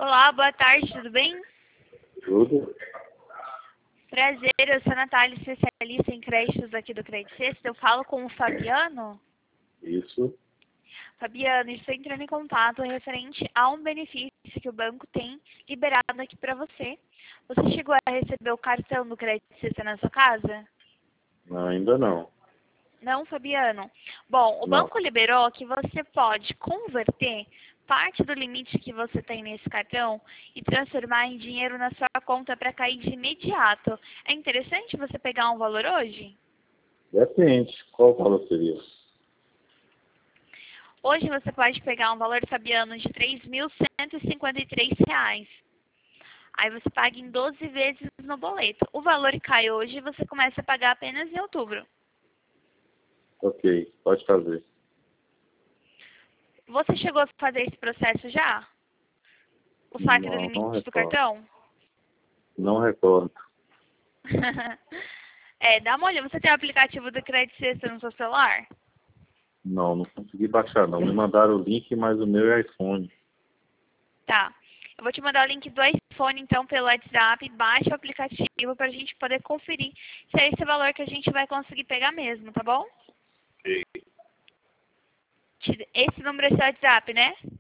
Olá, boa tarde, tudo bem? Tudo? Prazer, eu sou a Natália, especialista em créditos aqui do Credit Sexta. Eu falo com o Fabiano. Isso. Fabiano, estou entrando em contato referente a um benefício que o banco tem liberado aqui para você. Você chegou a receber o cartão do Credit Sexta na sua casa? Não, ainda não. Não, Fabiano? Bom, o Não. banco liberou que você pode converter parte do limite que você tem nesse cartão e transformar em dinheiro na sua conta para cair de imediato. É interessante você pegar um valor hoje? Depende. Qual valor seria? Hoje você pode pegar um valor, Fabiano, de R$ 3.153. Aí você paga em 12 vezes no boleto. O valor cai hoje e você começa a pagar apenas em outubro. Ok, pode fazer. Você chegou a fazer esse processo já? O saque do Não limite do recordo. cartão? Não recordo. Dá uma olhada. Você tem o aplicativo do Credit Sexta no seu celular? Não consegui baixar não. Me mandaram o link, mas o meu é iPhone. Tá. Eu vou te mandar o link do iPhone, então, pelo WhatsApp. Baixa o aplicativo para a gente poder conferir se é esse valor que a gente vai conseguir pegar mesmo, tá bom? Ok. Esse número é seu WhatsApp, né?